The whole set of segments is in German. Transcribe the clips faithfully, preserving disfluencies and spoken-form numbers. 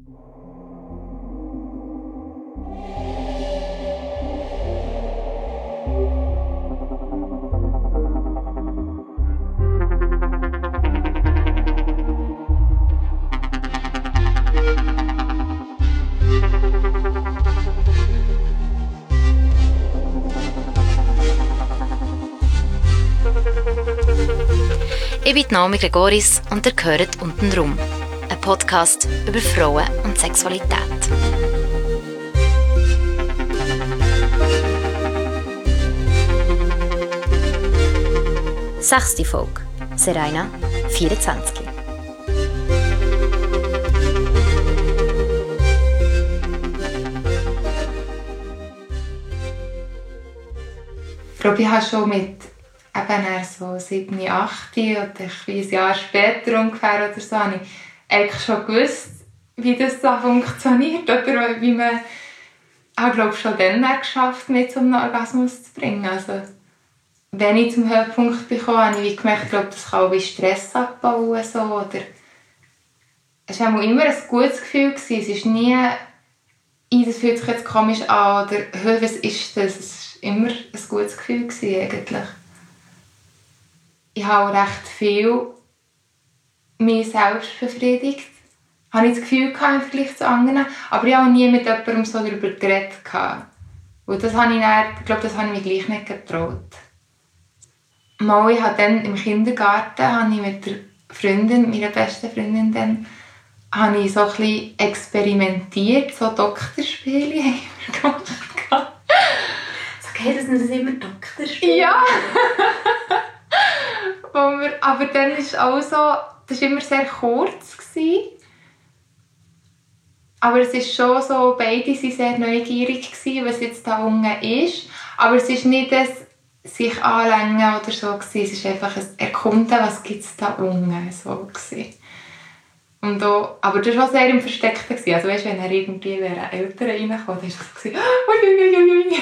Ich bin Naomi Gregoris und ihr hört «Untenrum», ein Podcast über Frauen und Sexualität. Sechste Folge, Serena, vierundzwanzig. Ich glaube, ich habe schon mit eben so sieben, acht oder ein Jahr später ungefähr oder so, habe ich eigentlich schon gewusst, wie das so funktioniert. Oder wie man, ich habe glaube schon dann geschafft, mich zu einem Orgasmus zu bringen. Also, wenn ich zum Höhepunkt bekomme, habe ich gemerkt, ich glaube, das kann auch wie Stress abbauen. So, oder es war immer ein gutes Gefühl. Es ist nie, das fühlt sich jetzt komisch an oder was ist das? Es war immer ein gutes Gefühl eigentlich. Ich habe recht viel mich selbst befriedigt. Habe ich das Gefühl gehabt, im Vergleich zu anderen. Aber ich habe auch nie mit jemandem so darüber geredet. Und das habe ich dann, ich glaube, das habe ich mir gleich nicht getraut. Mal, ich habe dann im Kindergarten habe ich mit der Freundin, meiner besten Freundin, dann, habe ich so ein bisschen experimentiert, so Doktorspiele haben wir gemacht. So geht es nicht immer Doktorspiele? Ja! Wir, aber dann ist auch so, das war immer sehr kurz. Gewesen. Aber es ist schon so, beide waren sehr neugierig gewesen, was jetzt da unten ist. Aber es ist nicht das sich anlängen oder so gewesen. Es ist einfach ein Erkunden, was gibt es da unten so gewesen. Und auch, aber das war auch sehr im Versteckten gewesen. Also weißt, wenn er irgendwie wäre Eltern reinkommt, dann war es so, uiuiuiui.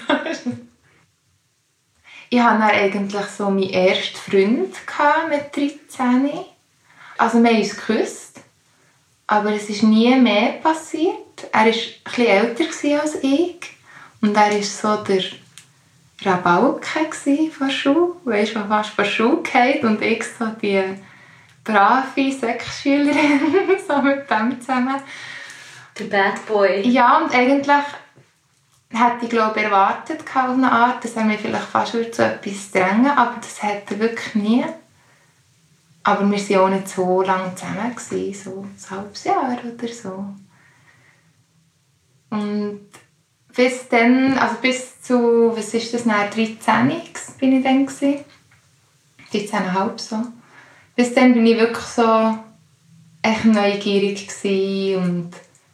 Ich hatte dann eigentlich so meinen ersten Freund mit dreizehn. Also wir haben uns geküsst, aber es ist nie mehr passiert. Er war etwas älter als ich und er war so der Rabauke von der Schule, weißt, der fast von der Schule geht und ich so die brave Sexschülerin so mit dem zusammen. Der Bad Boy. Ja, und eigentlich hätte ich glaube erwartet auf eine Art, dass er mich vielleicht fast zu etwas drängen, aber das hat er wirklich nie. Aber wir waren auch nicht so lange zusammen, so ein halbes Jahr oder so. Und bis dann, also bis zu, was ist das, dann, dreizehn bin ich dann gewesen. dreizehn Komma fünf so. Bis dann bin ich wirklich so echt neugierig gewesen und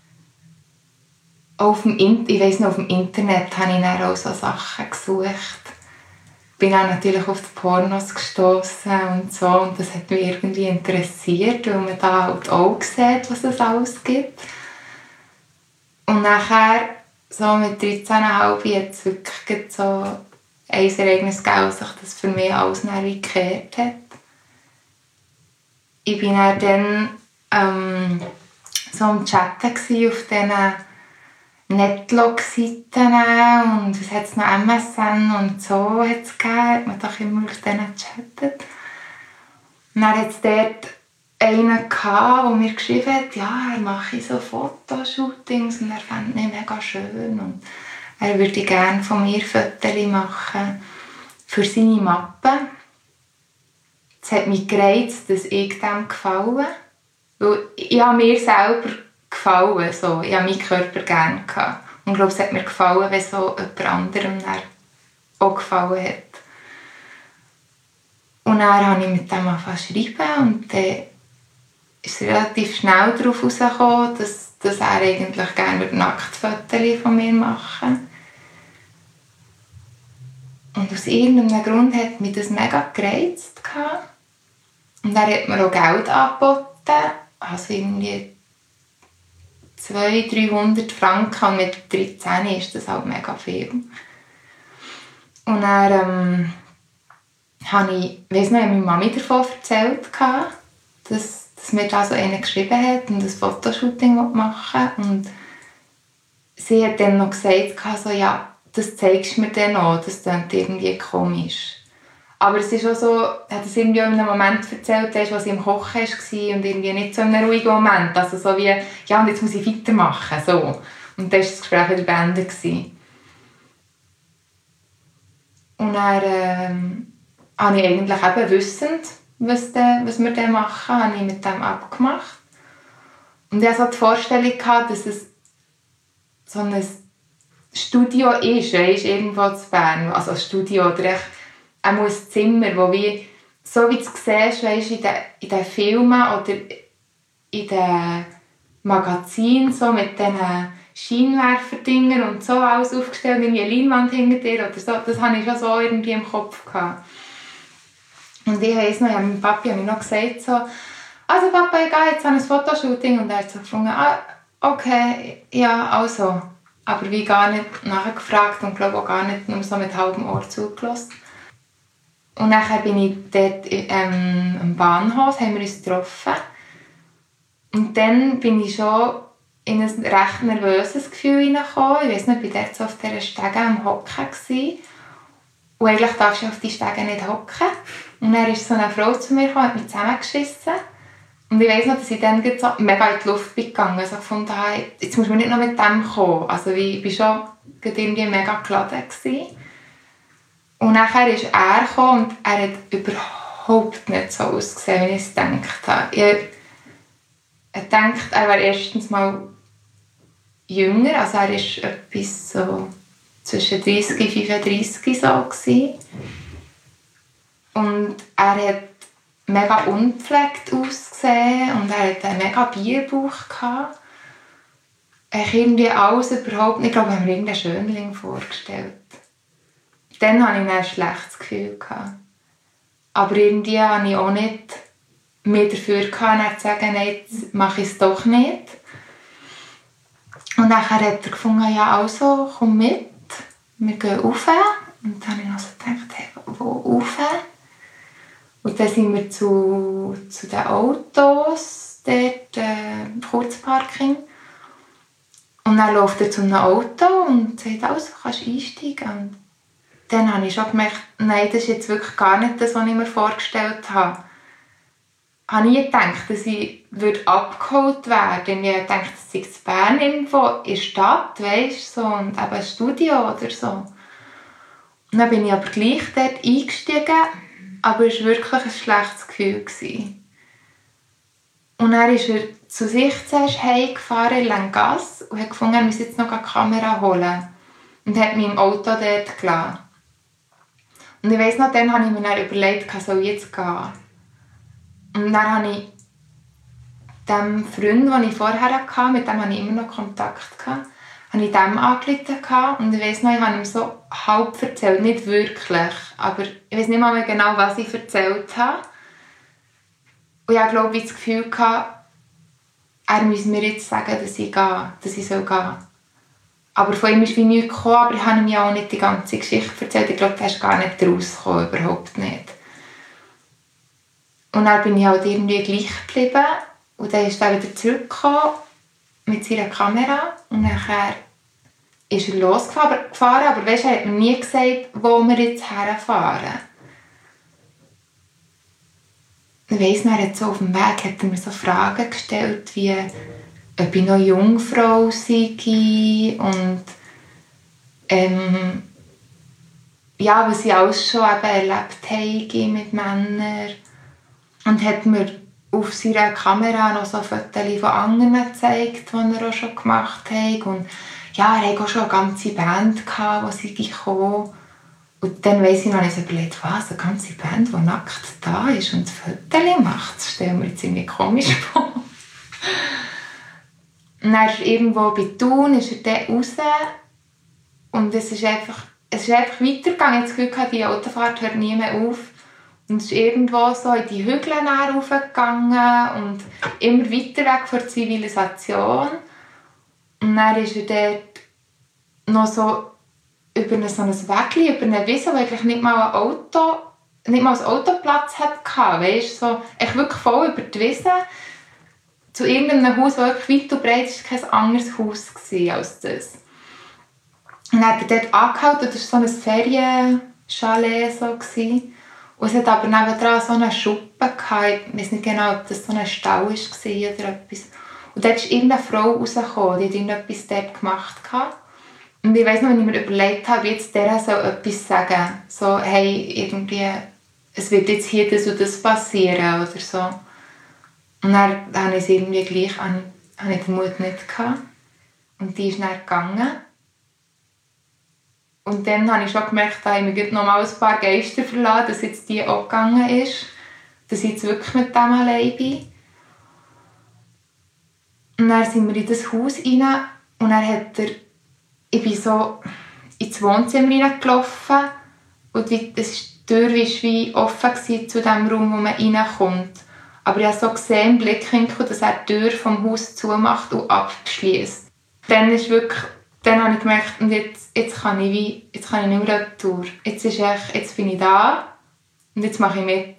auf dem In- ich weiss noch, auf dem Internet habe ich dann auch so Sachen gesucht. Ich bin dann natürlich auf die Pornos gestossen und so und das hat mich irgendwie interessiert, weil man da halt auch sieht, was es alles gibt. Und nachher, so mit dreizehn Komma fünf, hat es wirklich so ein Ereignis gegeben, dass sich das für mich alles dann gekehrt hat. Ich war dann ähm, so am Chatten auf diesen Netlog-Seiten und es hat noch M S N und so hat es gegeben, hat man doch immer auf denen gechattet. Und dann hat es dort einen gehabt, der mir geschrieben hat, ja, er mache so Fotoshootings und er fände mich mega schön und er würde gerne von mir Fotos machen für seine Mappe. Es hat mich gereizt, dass ich dem gefalle, weil ich habe mir selber gefallen. So. Ich habe meinen Körper gerne gehabt. Und ich glaube, es hat mir gefallen, wenn so jemand anderem auch gefallen hat. Und dann habe ich mit dem angefangen zu schreiben und dann ist es relativ schnell darauf herausgekommen, dass, dass er eigentlich gerne Nacktfotos von mir machen würde. Und aus irgendeinem Grund hat mich das mega gereizt. Und er hat mir auch Geld angeboten, also irgendwie zweihundert, dreihundert Franken, und mit dreizehn ist das halt mega viel. Und dann ähm, habe ich, weiss noch, ich habe meiner Mami davon erzählt, dass, dass mir da so einer geschrieben hat und ein Fotoshooting machen will. Und sie hat dann noch gesagt, so, ja, das zeigst du mir dann auch, das klingt irgendwie komisch. Aber es ist auch so, hat es irgendwie auch in einem Moment erzählt, als sie im Kochen war und irgendwie nicht so in einem ruhigen Moment. Also so wie, ja, und jetzt muss ich weitermachen. So. Und dann war das Gespräch wieder beendet. Und dann ähm, habe ich eigentlich eben wissend, was, de, was wir dann machen, habe ich mit dem abgemacht. Und ich hatte so die Vorstellung, dass es so ein Studio ist, weißt, irgendwo zu Bern. Also ein Studio oder echt auch ein Zimmer, wo wie, so wie du es siehst, weißt, in den, in den Filmen oder in den Magazinen, so mit diesen Scheinwerferdingern und so alles aufgestellt, irgendwie eine Leinwand hinter dir oder so, das hatte ich schon so irgendwie im Kopf gehabt. Und ich weiss noch, ja, mein Papi hat mir noch gesagt, so, also Papa, ich gehe jetzt an ein Fotoshooting, und er hat so gefunden, ah, okay, ja, also. Aber wie gar nicht nachgefragt und glaube auch gar nicht nur so mit halbem Ohr zugelassen. Und dann bin ich dort ähm, am Bahnhof, haben wir uns getroffen. Und dann bin ich schon in ein recht nervöses Gefühl hineingekommen. Ich weiss nicht, ich war dort so auf dieser Stege am Hocken. Und eigentlich darfst du auf die Stege nicht hocken. Und dann ist so eine Frau zu mir gekommen, hat mich zusammengeschissen. Und ich weiss noch, dass ich dann so mega in die Luft bin gegangen. Also ich fand, hey, jetzt muss man nicht noch mit dem kommen. Also ich war schon irgendwie mega geladen gewesen. Und nachher ist er gekommen und er hat überhaupt nicht so ausgesehen, wie ich es gedacht habe. Ich dachte, er wäre erstens mal jünger, also er war etwas so zwischen dreißig und fünfunddreißig so gewesen. Und er hat mega unpflegt ausgesehen und er hatte einen mega Bierbauch gehabt. Ich irgendwie alles überhaupt nicht, ich glaube, ich habe mir irgendeinen Schönling vorgestellt. Dann hatte ich ein schlechtes Gefühl gehabt. Aber irgendwie hatte ich auch nicht mehr dafür gehabt, zu sagen, nein, jetzt mache ich es doch nicht. Und dann hat er gefunden, ja, also, komm mit, wir gehen rauf. Und dann habe ich noch so gedacht, hey, wo rauf? Und dann sind wir zu, zu den Autos, dort äh, im Kurzparking. Und dann läuft er zu einem Auto und sagt, also, kannst du einsteigen? Und dann habe ich schon gemerkt, nein, das ist jetzt wirklich gar nicht das, was ich mir vorgestellt habe. Ich habe nie gedacht, dass ich abgeholt werden würde. Ich dachte, das sei in Bern irgendwo in der Stadt, weißt, so, und eben ein Studio oder so. Und dann bin ich aber gleich dort eingestiegen, aber es war wirklich ein schlechtes Gefühl. Und dann ist er zu sich zuerst heimgefahren in Langasse und hat gefunden, er müsse jetzt noch eine Kamera holen. Und hat mich im Auto dort gelassen. Und ich weiss noch, dann habe ich mir dann überlegt, soll ich jetzt gehen? Und dann habe ich dem Freund, den ich vorher hatte, mit dem hatte ich immer noch Kontakt, gehabt, habe ich dem angerufen. Und ich weiss noch, ich habe ihm so halb erzählt, nicht wirklich, aber ich weiss nicht mal mehr genau, was ich erzählt habe. Und ich hatte, glaube ich, das Gefühl gehabt, er müsse mir jetzt sagen, dass ich gehe, dass ich gehen soll. Aber von ihm ist wie nichts gekommen, aber ich habe ihm ja auch nicht die ganze Geschichte erzählt. Ich glaube, er ist gar nicht rausgekommen, überhaupt nicht. Und dann bin ich halt irgendwie gleich geblieben. Und dann ist er wieder zurückgekommen mit seiner Kamera. Und dann ist er losgefahren. Aber weißt, er hat mir nie gesagt, wo wir jetzt herfahren. Ich weiss noch, er hat so auf dem Weg hat er mir so Fragen gestellt, wie ob ich noch Jungfrau sei und ähm, ja, was ich alles schon eben erlebt habe mit Männern. Und hat mir auf seiner Kamera noch so Fotos von anderen gezeigt, die er auch schon gemacht hat. Und ja, er hatte auch schon eine ganze Band, die sie gekommen. Und dann weiss ich noch, ich überlegt, was, eine ganze Band, die nackt da ist und Fotos macht. Das stellen wir jetzt irgendwie komisch vor. Und dann ist er irgendwo bei Thun, ist er dann raus. Und es ist einfach, es ist einfach weitergegangen. Ich habe das Gefühl, die Autofahrt hört nie mehr auf. Und es ist irgendwo so in die Hügel raufgegangen und immer weiter weg von der Zivilisation. Und dann ist er dort noch so über ein, so ein Weg, über eine Wiese, wo eigentlich nicht mal ein Auto, nicht mal ein Autoplatz hatte. Weißt, so, echt wirklich voll über die Wiese. zu irgendeinem Haus, das wirklich weit und breit ist, kein anderes Haus als das. Und dann hat er dort angehalten, das war so ein Ferienchalet. So und es hat aber nebendran so einen Schuppen gehabt. Ich weiß nicht genau, ob das so ein Stall war oder etwas. Und dort ist irgendeine Frau rausgekommen, die hat irgendetwas dort gemacht. Und ich weiss noch, wenn ich mir überlegt habe, jetzt der soll etwas sagen. So, hey, irgendwie, es wird jetzt hier das und das passieren oder so. Und dann habe ich es irgendwie gleich, habe ich den Mut nicht gehabt. Und die ist dann gegangen. Und dann habe ich schon gemerkt, da habe ich noch mal ein paar Geister verlassen, dass jetzt die auch gegangen ist. Dass ich jetzt wirklich mit dem allein bin. Und dann sind wir in das Haus rein und dann hat er, ich bin so ins Wohnzimmer reingelaufen und die, das ist, die Tür war wie offen zu dem Raum, wo man reinkommt. Aber ich habe so gesehen im Blickwinkel, dass er die Tür vom Haus zumacht und abschließt. Dann ist wirklich, dann habe ich gemerkt, und jetzt, jetzt kann ich wie, jetzt kann ich nicht mehr retour. Jetzt ist echt, jetzt bin ich da und jetzt mache ich mit.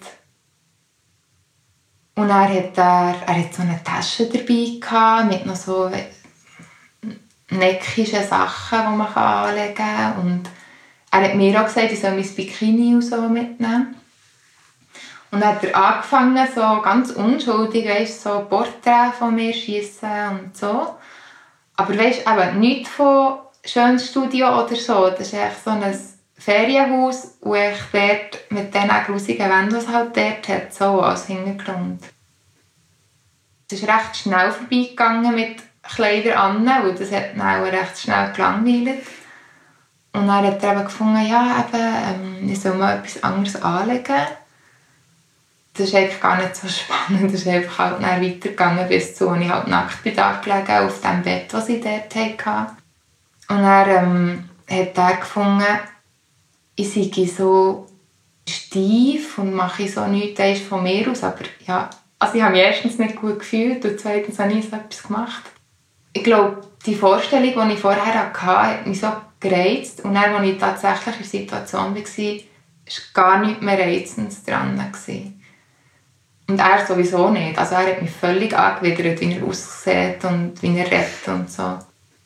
Und er hat, er, er hat so eine Tasche dabei gehabt, mit noch so neckischen Sachen, die man anlegen kann. Und er hat mir auch gesagt, ich soll mein Bikini und so mitnehmen. Und dann hat er angefangen, so ganz unschuldig, weißt, so Porträts von mir schiessen und so. Aber weißt, eben nichts von Schönstudio oder so. Das ist echt so ein Ferienhaus, wo ich dort mit diesen grusigen Wänden, die es halt dort hat, so als Hintergrund. Es ist recht schnell vorbeigegangen mit Kleidern an, weil das hat dann auch recht schnell gelangweilt. Und dann hat er eben gefunden, ja, eben, ähm, ich soll mal etwas anderes anlegen. Das ist eigentlich gar nicht so spannend. Das ist einfach halt dann weitergegangen bis zu, als ich halt nackt bin da gelegen, auf dem Bett, das ich dort hatte. Und dann ähm, hat er gefunden, ich sei so steif und mache so nichts von mir aus. Aber ja, also ich habe mich erstens nicht gut gefühlt und zweitens habe ich so etwas gemacht. Ich glaube, die Vorstellung, die ich vorher hatte, hat mich so gereizt. Und dann, als ich tatsächlich in der Situation war, war gar nichts mehr Reizendes dran. Und er sowieso nicht. Also er hat mich völlig angewidert, wie er aussieht und wie er redet und so.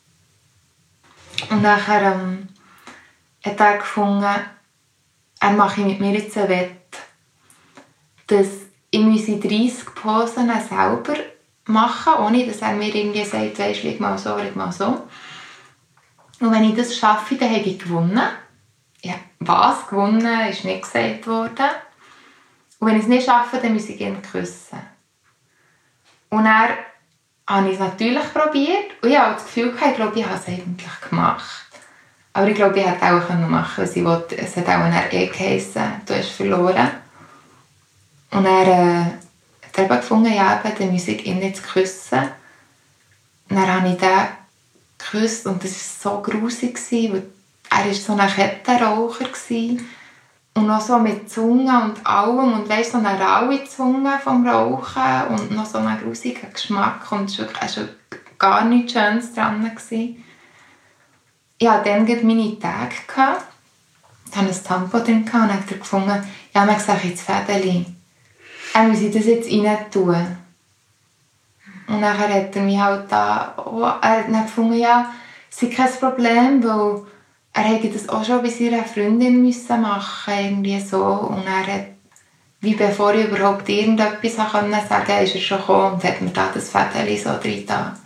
Und nachher ähm, hat er gefunden, er mache mit mir jetzt ein Wett, dass ich diese dreissig Posen selber machen, ohne dass er mir irgendwie sagt, weisst, leg mal so, leg mal so. Und wenn ich das schaffe, dann habe ich gewonnen. Ja, was gewonnen, ist nicht gesagt worden. Und wenn ich es nicht schaffe, dann muss ich ihn küssen. Und dann habe ich es natürlich probiert. Und ich habe das Gefühl, ich glaube, ich habe es eigentlich gemacht. Aber ich glaube, ich hätte es auch machen können, weil wollte, es hat auch eine eh geheissen, du hast verloren. Und er äh, hat eben gefunden, ja, eben, dann muss ich ihn jetzt küssen. Und dann habe ich den geküsst und das war so grusig, weil er war so ein Kettenraucher. Und noch so mit Zunge und allem. Und weißt, so eine raue Zunge vom Rauchen und noch so einen grusigen Geschmack. Und es war wirklich gar nichts Schönes dran. Ich hatte dann meine Tage. Ich hatte ein Tampon drin und dann hat er gefunden, ja, man sagt jetzt Fädeli. Er muss das jetzt rein tun. Und dann hat er mich halt da, oh, er hat dann gefunden, ja, es ist kein Problem, weil er hätte das auch schon bei seiner Freundin müssen machen, irgendwie so. Und er hat, wie bevor ich überhaupt irgendetwas sagen konnte, ist er schon gekommen und hat mir da das Fädeli so drin da.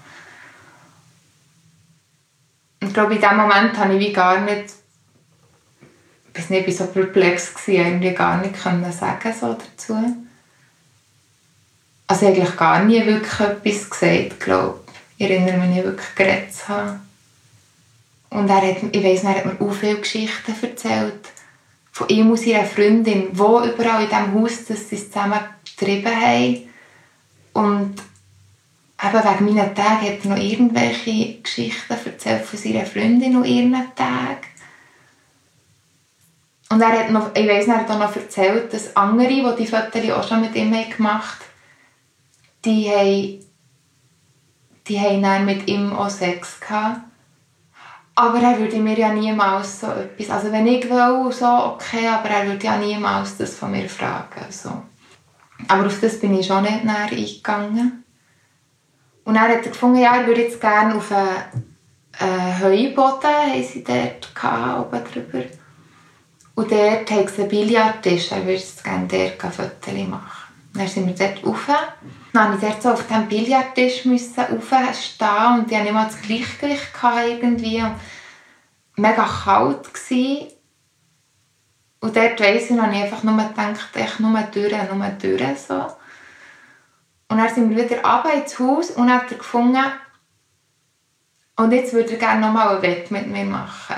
Und ich glaube, in diesem Moment habe ich wie gar nicht, ich weiß nicht, ich war so perplex, irgendwie gar nicht können sagen so dazu. Also eigentlich gar nie wirklich etwas gesagt, glaube ich. Ich erinnere mich nicht wirklich geredet zu haben. Und er hat, ich weiss, er hat mir auch viele Geschichten erzählt. Von ihm und seiner Freundin, wo überall in diesem Haus, dass sie es zusammen getrieben haben. Und eben wegen meinen Tagen hat er noch irgendwelche Geschichten erzählt von seiner Freundin und ihren Tagen. Und er hat noch, ich weiss, er hat auch noch erzählt, dass andere, die die Fotos auch schon mit ihm gemacht haben, die haben, die haben dann mit ihm auch Sex gehabt. Aber er würde mir ja niemals so etwas, also wenn ich will, so okay, aber er würde ja niemals das von mir fragen. So. Aber auf das bin ich schon nicht näher eingegangen. Und dann hat er gefunden, ja, er würde jetzt gerne auf einen, einen Heuboden, haben sie dort gehabt, oben drüber. Und dort haben sie einen Billardtisch, er würde jetzt gerne dort ein Foto machen. Dann sind wir dort rauf. Dann musste ich dort so auf diesem Billardtisch raufstehen und die hatten nicht mal das Gleichgewicht irgendwie. Und mega kalt gewesen. Und dort weiss ich noch, ich einfach nur gedacht, echt nur durch, nur durch, so. Und dann sind wir wieder runter ins Haus und hat er gefunden, und jetzt würde er gerne noch mal ein Wett mit mir machen.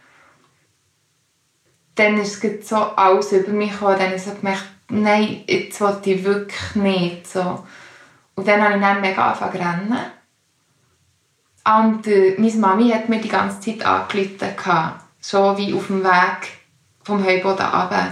Dann ist es so alles über mich gekommen, dann habe ich so gemerkt, nein, jetzt will ich wirklich nicht, so. Und dann habe ich dann mega angefangen zu rennen. Und äh, meine Mami hat mir die ganze Zeit angerufen, schon wie auf dem Weg vom Heuboden runter.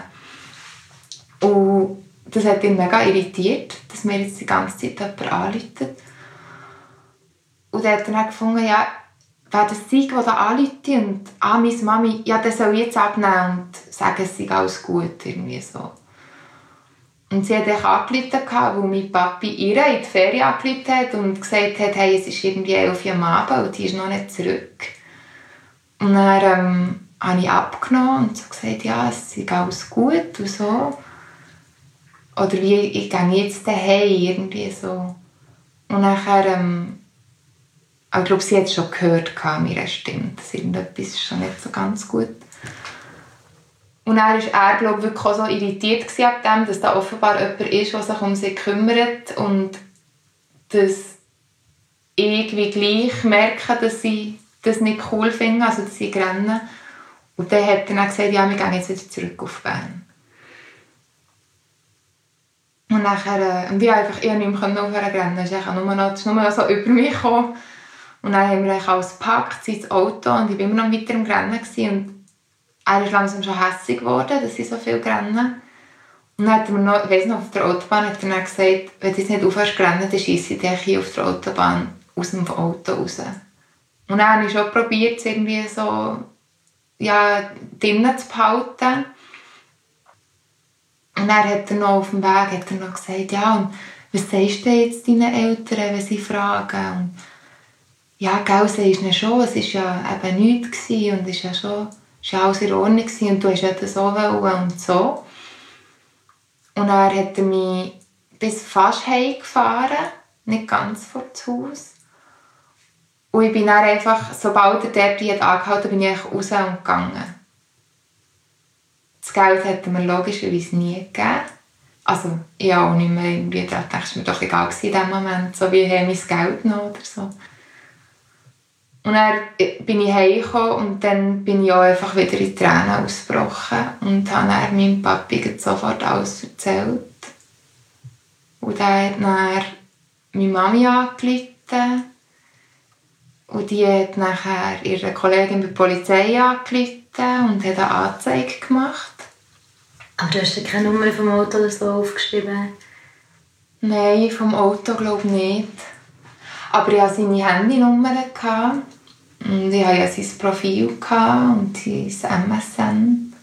Und das hat ihn mega irritiert, dass mir jetzt die ganze Zeit jemand anruft. Und er hat dann gefunden, ja, wer das sei, der da anruft und ah, meine Mami, ja, das soll ich jetzt abnehmen und sagen, es sei alles gut, irgendwie so. Und sie hat mich angerufen, weil mein Papi ihr in die Ferien angerufen hat und gesagt hat, hey, es ist irgendwie elf Uhr am Abend und die ist noch nicht zurück. Und dann ähm, habe ich abgenommen und so gesagt, ja, es sei alles gut und so. Oder wie, ich gehe jetzt daheim, irgendwie so. Und nachher, ähm, ich glaube, sie hat es schon gehört an meiner Stimme, dass irgendetwas schon nicht so ganz gut. Und dann war er, glaube ich, wirklich auch so irritiert ab dem, dass da offenbar jemand ist, der sich um sie kümmert und dass ich wie gleich merke, dass sie das nicht cool finden, also dass sie rennen. Und dann hat er dann gesagt, ja, wir gehen jetzt wieder zurück auf Bern. Und nachher, und ich konnte einfach ich nicht mehr aufhören zu rennen, es ist nur noch, ist nur noch so über mich gekommen. Und dann haben wir alles gepackt, sind ins Auto und ich war immer noch weiter im Rennen. Und er ist langsam schon hässlich geworden, dass ich so viel renne. Und dann hat er mir noch, ich weiss noch, auf der Autobahn hat er dann gesagt, wenn du jetzt nicht aufhörst zu rennen, dann scheisse ich dich hier auf der Autobahn aus dem Auto raus. Und dann habe ich schon probiert, es irgendwie so, ja, drinnen zu behalten. Und dann hat er noch auf dem Weg hat er noch gesagt, ja, und was sagst du jetzt deinen Eltern, wenn sie fragen? Und ja, gell, sagst du ihnen schon, es war ja eben nichts gewesen und es war ja schon es war alles in Ordnung gewesen und du hast ja das auch wollen und so. Und dann hat er mich bis fast heimgefahren, nicht ganz vor das Haus. Und ich bin dann einfach, sobald er dort angehalten hat, bin ich raus und gegangen. Das Geld hat er mir logischerweise nie gegeben. Also, ich habe auch nicht mehr irgendwie gedacht, es war mir doch egal in diesem Moment, so wie ich mein Geld noch oder so. Und dann bin ich heimgekommen und dann bin ich auch einfach wieder in Tränen ausgebrochen und habe dann meinem Papi sofort alles erzählt. Und er hat dann meine Mami angerufen und die hat nachher ihre Kollegin bei der Polizei angerufen und hat eine Anzeige gemacht. Aber du hast ja keine Nummer vom Auto oder so aufgeschrieben? Nein, vom Auto glaube ich nicht. Aber ich hatte seine Handynummer und ich hatte ja sein Profil und sein M S N.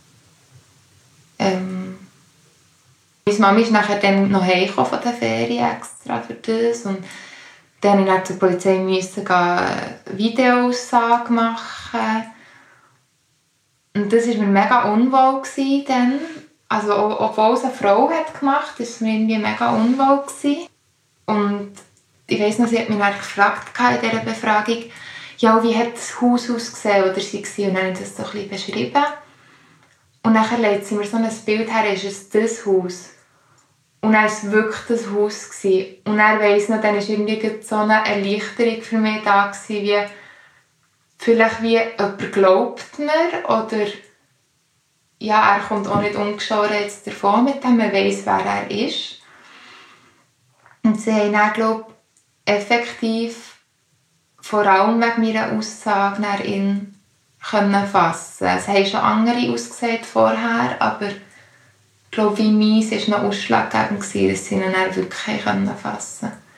Ähm, meine Mami ist nachher dann noch heimgekommen von der Ferien extra für das. Und dann musste ich zur Polizei müssen eine Videoaussage machen. Und das war mir mega unwohl dann. Also, obwohl es eine Frau hat gemacht hat, war es mir irgendwie mega unwohl. Und ich weiss noch, sie hat mich dann gefragt in dieser Befragung, ja, wie hat das Haus ausgesehen oder sie war. Und dann habe ich das so ein bisschen beschrieben. Und dann legt sie mir so ein Bild her, ist es das Haus. Und dann war es wirklich das Haus. Und dann weiss noch, dann war irgendwie so eine Erleichterung für mich da, wie vielleicht wie jemand glaubt mir oder ja, er kommt auch nicht ungeschoren jetzt davon mit dem, man weiss, wer er ist. Und sie haben dann, glaube ich, effektiv vor allem wegen meiner Aussage nach ihn können fassen. Es haben schon andere ausgesagt vorher, aber ich glaube, wie meins war noch ausschlaggebend, dass sie ihn dann wirklich fassen konnten.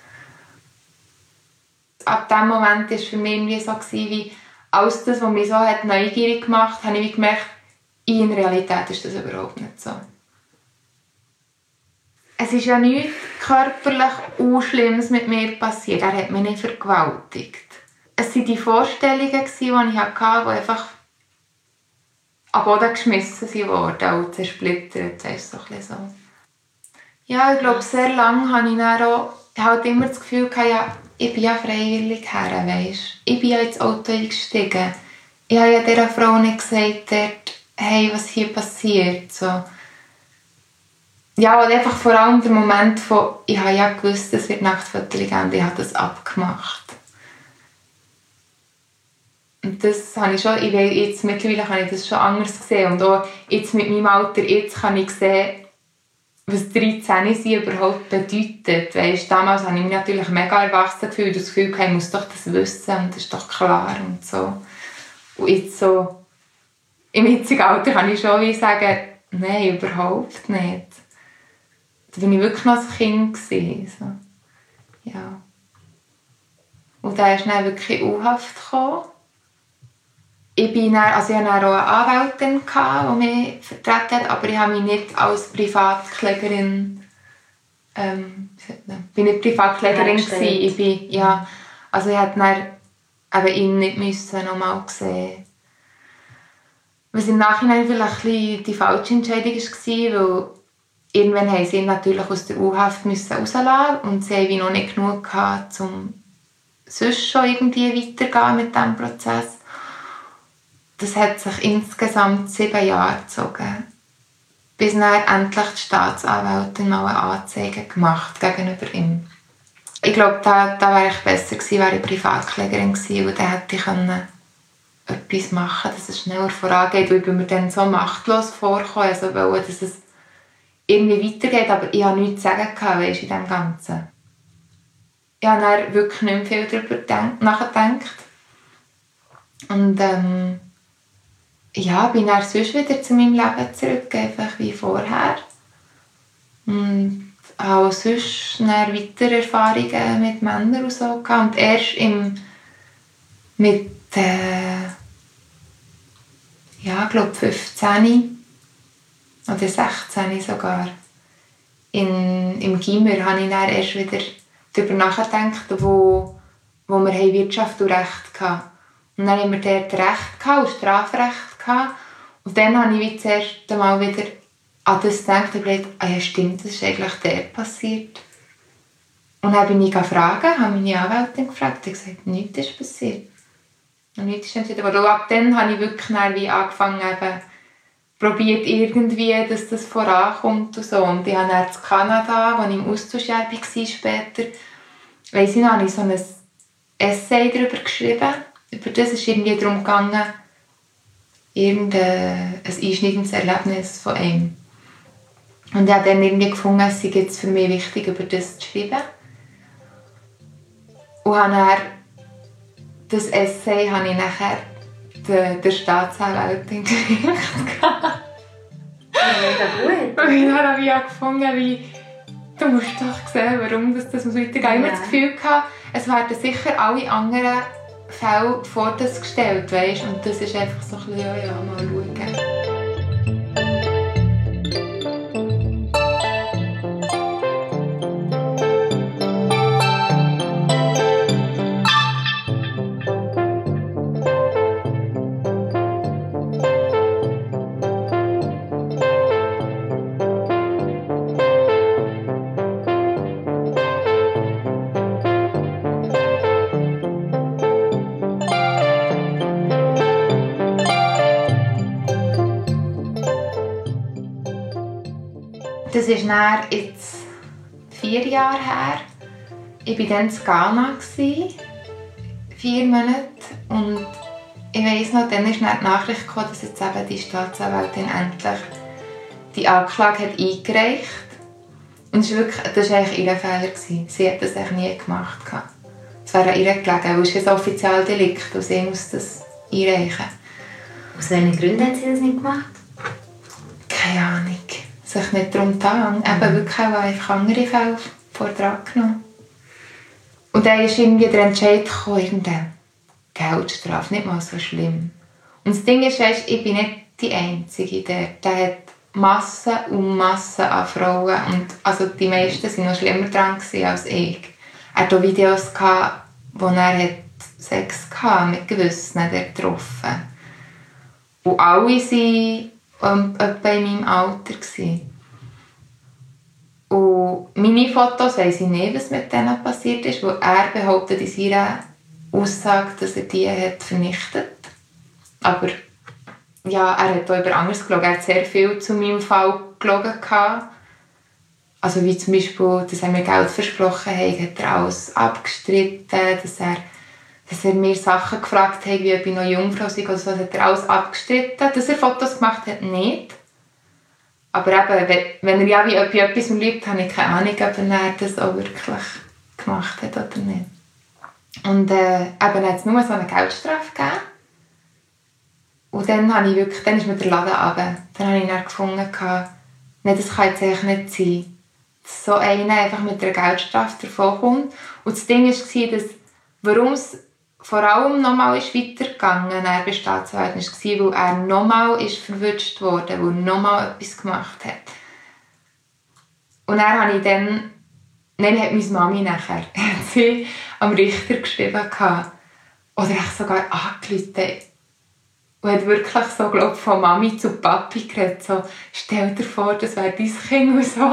Ab diesem Moment war es für mich irgendwie so, wie alles das, was mich so hat neugierig gemacht hat, habe ich gemerkt, in Realität ist das überhaupt nicht so. es ist ja nichts körperlich Unschlimmes mit mir passiert. Er hat mich nicht vergewaltigt. Es waren die Vorstellungen, die ich hatte, die einfach am Boden geschmissen wurden und zersplittert. Das ist so ein bisschen so. Ja, ich glaube, sehr lange hatte ich dann auch halt immer das Gefühl, ja, ich bin ja freiwillig her, weißt? Ich bin ja ins Auto eingestiegen. Ich habe ja dieser Frau nicht gesagt, dort, hey, was hier passiert. So. Ja, und einfach vor allem der Moment von, ich habe ja gewusst, es wird Nachtfotos geben und ich habe das abgemacht. Und das habe ich schon, ich weiß, jetzt mittlerweile habe ich das schon anders gesehen. Und auch jetzt mit meinem Alter, jetzt kann ich sehen, was dreizehn sie überhaupt bedeutet. Weißt, damals habe ich mich natürlich mega erwachsen gefühlt, das Gefühl, ich muss doch das wissen und das ist doch klar und so. Und jetzt so, im jetzigen Alter kann ich schon wie sagen, nein, überhaupt nicht. Da war ich wirklich noch ein Kind. So. Ja. Und dann ist dann wirklich in U-Haft gekommen. Ich, bin dann, also ich hatte auch eine Anwältin, die mich vertreten hat, aber ich habe mich nicht als Privatklägerin ähm, bin nicht Privatklägerin gewesen. Ich bin, ja, also ich musste dann eben ihn nicht müssen nochmal sehen. Was im Nachhinein vielleicht ein bisschen die falsche Entscheidung war, weil irgendwann haben sie ihn natürlich aus der U-Haft rauslassen und sie haben noch nicht genug gehabt, um sonst schon irgendwie weiterzugehen mit diesem Prozess. Das hat sich insgesamt sieben Jahre gezogen, bis dann endlich die Staatsanwältin mal eine Anzeige gemacht gegenüber ihm. Ich glaube, da, da wäre ich besser gewesen, wäre ich Privatklägerin gewesen, weil dann hätte ich können etwas machen, dass es schneller vorangeht, weil ich mir dann so machtlos vorkam, also wollte, dass es irgendwie weitergeht, aber ich hatte nichts zu sagen, weißt, in dem Ganzen. Ich habe dann wirklich nicht mehr viel darüber nachgedacht. Und ähm, ja, bin dann sonst wieder zu meinem Leben zurück, einfach wie vorher. Und auch sonst dann weitere Erfahrungen mit Männern und so gehabt. Und erst im, mit, äh, ja, ich glaube fünfzehn oder sechzehn sogar, in, im Gimmer habe ich dann erst wieder darüber nachgedacht, wo, wo wir Wirtschaft und Recht hatten. Und dann haben wir dort Recht gehabt, und Strafrecht gehabt. Und dann habe ich das erste Mal wieder an das gedacht und gedacht, ah ja stimmt, das ist eigentlich dort passiert. Und dann bin ich gefragt, habe meine Anwältin gefragt, die hat gesagt, nichts ist passiert. Und nichts ist entschieden. Aber ab dann habe ich wirklich wie angefangen, eben, probiert irgendwie, dass das vorankommt und so. Und ich habe dann in Kanada, wo ich im Austausch war später, weiss ich noch, habe ich so ein Essay darüber geschrieben. Über das ist irgendwie darum gegangen, irgendein einschneidendes Erlebnis von ihm. Und ich habe dann irgendwie gefunden, es sei jetzt für mich wichtig, über das zu schreiben. Und habe dann das Essay habe ich nachher der, der Staatsanwältin geschickt. Mega gut. Und dann habe ich auch gefunden, wie, du musst doch sehen, warum das, das muss weitergehen. Ich habe das Gefühl gehabt, es werden sicher alle anderen Fälle vor das gestellt, weißt? Und das ist einfach so ein bisschen, ja, ja, mal schauen. Das ist dann jetzt vier Jahre her. Ich war dann in Ghana, vier Monate. Und ich weiss noch, dann ist dann die Nachricht gekommen, dass jetzt eben die Staatsanwältin endlich die Anklage hat eingereicht hat. Und das war, wirklich, das war eigentlich ihr Fehler. Sie hat das eigentlich nie gemacht. Es wäre an ihr gelegen, weil es ist ein Offizialdelikt und sie muss das einreichen. Aus welchen Gründen hat sie das nicht gemacht? Keine Ahnung. Sich nicht darum getan. Mhm. Eben wirklich auch einfach andere Fälle vor dran genommen. Und dann ist irgendwie der Entscheid gekommen, irgendeine Geldstrafe, nicht mal so schlimm. Und das Ding ist, weißt, ich bin nicht die Einzige, der, der hat Massen und Massen an Frauen. Und also die meisten waren noch schlimmer dran als ich. Er hatte auch Videos, wo er Sex hatte, mit Gewissen dort getroffen. Und alle waren ähm, etwa in meinem Alter. Und meine Fotos weiss ich nicht, was mit denen passiert ist, weil er behauptet in seiner Aussage, dass er die hat vernichtet. Aber ja, er hat auch über anderes gelogen. Er hat sehr viel zu meinem Fall gelogen. Also wie zum Beispiel, dass er mir Geld versprochen hat, hat er alles abgestritten, dass er, dass er mir Sachen gefragt hat, wie ob ich noch Jungfrau sei oder so, hat er alles abgestritten. Dass er Fotos gemacht hat, nicht. Aber eben, wenn er ja wie bei etwas liebt, habe ich keine Ahnung, ob er das auch wirklich gemacht hat oder nicht. Und äh, eben hat es nur so eine Geldstrafe gegeben. Und dann, habe ich wirklich, dann ist mir der Laden runter. Dann habe ich dann gefunden, nee, das kann jetzt eigentlich nicht sein. Dass so einer einfach mit einer Geldstrafe davonkommt. Und das Ding war, dass, warum es vor allem nochmal weitergegangen ist, er bei Staatsanwälten, war, weil er nochmal verwünscht wurde, weil er nochmal etwas gemacht hat. Und dann habe ich dann, dann hat meine Mami nachher sie am Richter geschrieben, oder ich sogar angerufen. Und hat wirklich so, glaub, von Mami zu Papi geredet, so, stell dir vor, das wäre dein Kind und so.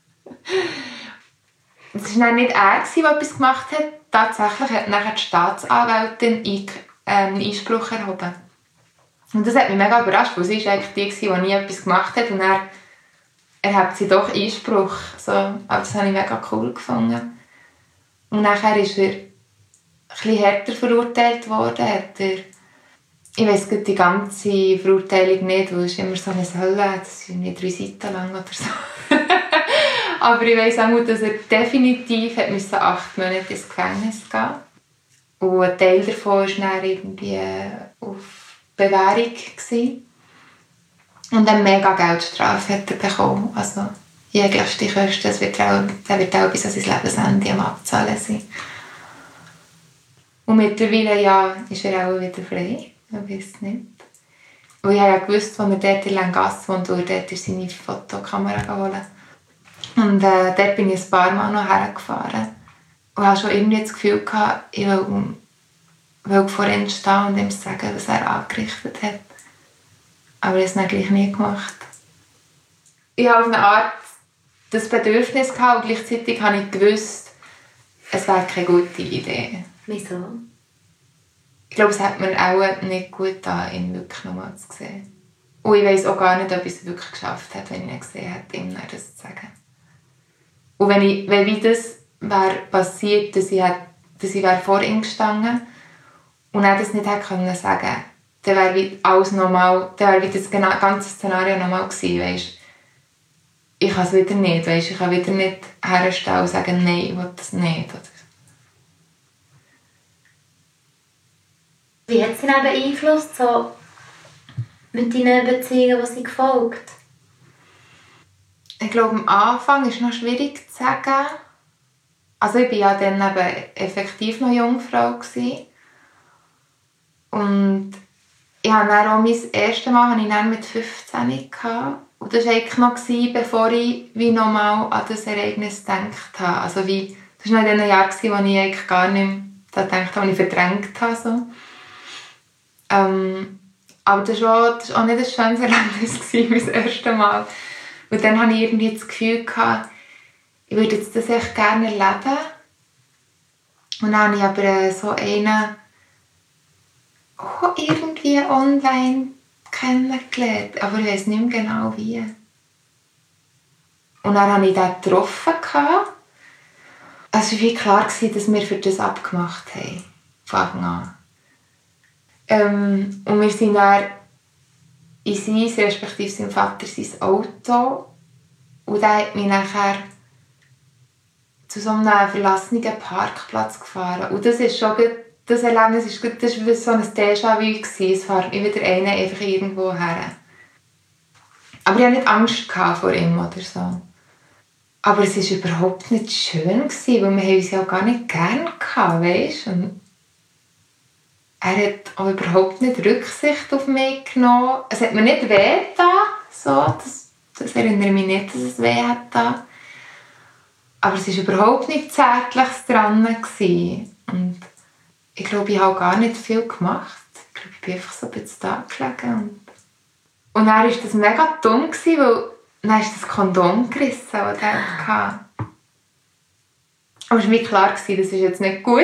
Es war nicht er, der etwas gemacht hat. Tatsächlich hat nachher die Staatsanwältin einen Einspruch erhoben. Und das hat mich mega überrascht, weil sie war eigentlich die, die nie etwas gemacht hat. Und er erhebt sie doch Einspruch. So, aber das habe ich mega cool gefunden. Und nachher ist er etwas härter verurteilt worden. Hat er, ich weiss die ganze Verurteilung nicht, weil es immer so eine Hölle, das ist nicht drei Seiten lang oder so. Aber ich weiss auch, dass er definitiv hat müssen acht Monate ins Gefängnis gehen. Und ein Teil davon war dann irgendwie auf Bewährung gewesen. Und eine mega Geldstrafe hat er bekommen. Also jegliche Kosten, das wird auch, der wird auch bis an sein Lebensende am Abzahlen sein. Und mittlerweile ja, ist er auch wieder frei. Ich weiß nicht. Und ich habe ja gewusst, als er dort in Langasse wohnt, wo er dort seine Fotokamera holen. Und äh, dort bin ich ein paar Mal noch hergefahren. Und hatte schon irgendwie das Gefühl gehabt, ich will, will vor ihm stehen und ihm sagen, was er angerichtet hat. Aber ich habe es dann gleich nie gemacht. Ich habe auf eine Art das Bedürfnis gehabt und gleichzeitig habe ich gewusst, es wäre keine gute Idee. Wieso? Ich glaube, es hat mir auch nicht gut getan, ihn wirklich nochmal zu sehen. Und ich weiss auch gar nicht, ob ich es wirklich geschafft hätte, wenn ich ihn gesehen hätte, ihm das zu sagen. Und wenn, ich, wenn wie das wäre passiert, dass ich, dass ich vor ihm gestanden und er das nicht hätte können sagen, dann wäre wie alles normal, dann wäre wie das ganze Szenario normal gewesen, weißt? Ich kann es wieder nicht, weißt? Ich kann wieder nicht herstellen und sagen, nein, ich will das nicht. Oder? Wie hat es ihn eben beeinflusst, so mit deinen Beziehungen, die sie gefolgt? Ich glaube, am Anfang ist es noch schwierig zu sagen. Also ich war ja dann eben effektiv noch Jungfrau gewesen. Und ich hatte dann auch mein erstes Mal hatte ich dann mit fünfzehn gehabt. Und das war eigentlich noch, bevor ich wie nochmal an das Ereignis gedacht habe. Also wie, das war noch in den Jahren, wo ich eigentlich gar nicht mehr daran gedacht habe, wo ich verdrängt habe. So. Ähm, aber das war, das war auch nicht ein schönes Erlebnis, mein erstes Mal. Und dann hatte ich irgendwie das Gefühl gehabt, ich würde jetzt das echt gerne erleben. Und dann habe ich aber so einen auch irgendwie online kennengelernt, aber ich weiss nicht mehr genau wie. Und dann habe ich den getroffen. Es war wie klar, dass wir für das abgemacht haben. Von Anfang an. Ähm, und wir sind dann in sein, respektive sein Vater, sein Auto. Und er hat mich nachher zu so einem verlassenen Parkplatz gefahren. Und das ist schon gut, das Erlebnis ist gut, das war so ein Déjà-vu. Es fährt mich wieder einer einfach irgendwo her. Aber ich hatte nicht Angst vor ihm oder so. Aber es war überhaupt nicht schön, weil wir uns ja gar nicht gerne hatten, weißt? Und er hat auch überhaupt nicht Rücksicht auf mich genommen. Es hat mir nicht wehgetan, so, das Das erinnere ich mich nicht, dass es weh hat da. Aber es war überhaupt nicht Zärtliches dran. Und ich glaube, ich habe gar nicht viel gemacht. Ich glaube, ich bin einfach so ein bisschen da gelegen. Und, und dann war das mega dumm, weil dann ist das Kondom gerissen, das er hatte. Aber es war mir klar, das ist jetzt nicht gut.